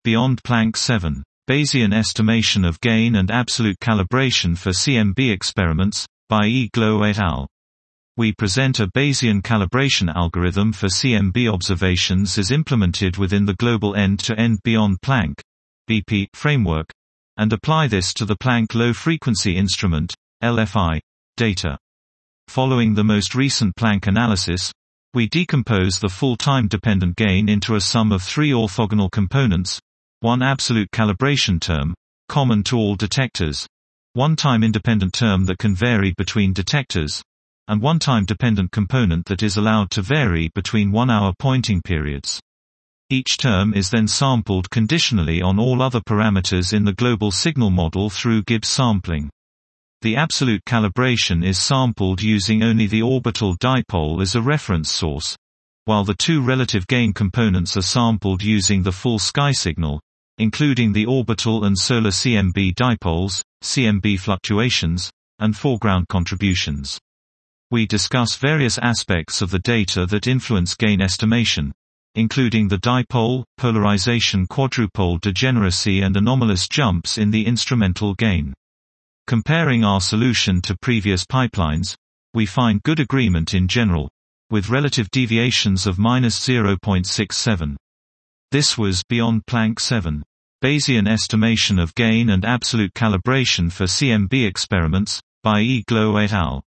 Beyond Planck 7. Bayesian estimation of gain and absolute calibration for CMB experiments, by E. Glo et al. We present a Bayesian calibration algorithm for CMB observations as implemented within the global end-to-end Beyond Planck (BP) framework, and apply this to the Planck low-frequency instrument (LFI) data. Following the most recent Planck analysis, we decompose the full time-dependent gain into a sum of three orthogonal components: one absolute calibration term, common to all detectors, one time-independent term that can vary between detectors, and one time-dependent component that is allowed to vary between 1-hour pointing periods. Each term is then sampled conditionally on all other parameters in the global signal model through Gibbs sampling. The absolute calibration is sampled using only the orbital dipole as a reference source, while the two relative gain components are sampled using the full sky signal, including the orbital and solar CMB dipoles, CMB fluctuations, and foreground contributions. We discuss various aspects of the data that influence gain estimation, including the dipole, polarization, quadrupole degeneracy, and anomalous jumps in the instrumental gain. Comparing our solution to previous pipelines, we find good agreement in general, with relative deviations of -0.67. This was Beyond Planck 7. Bayesian estimation of gain and absolute calibration for CMB experiments, by E. Glo et al.